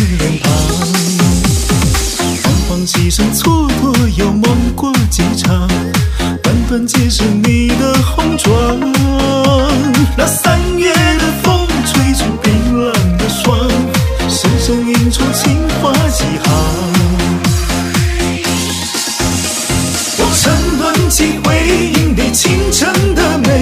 脸庞。泛黄几声蹉跎，又梦过几场，短短几世你的红妆。那3月的风吹出冰冷的霜，深深印出情话几行。我沉沦几回，因你倾城的美。